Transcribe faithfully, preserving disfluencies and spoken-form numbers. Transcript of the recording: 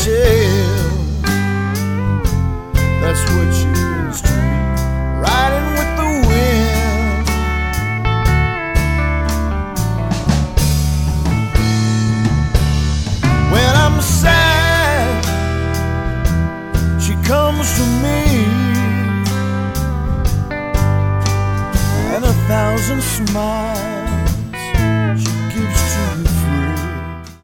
shell. That's what she is to me, riding with the wind. When I'm sad, she comes to me, and a thousand smiles